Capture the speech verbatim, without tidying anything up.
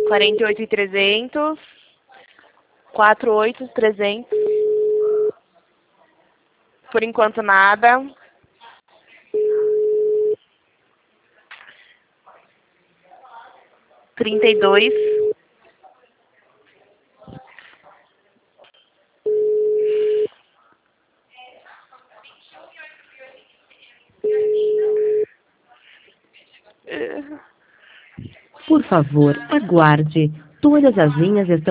quarenta e oito e trezentos. quarenta e oito, trezentos. Por enquanto nada. trinta e dois. Por favor, aguarde. Todas as linhas estão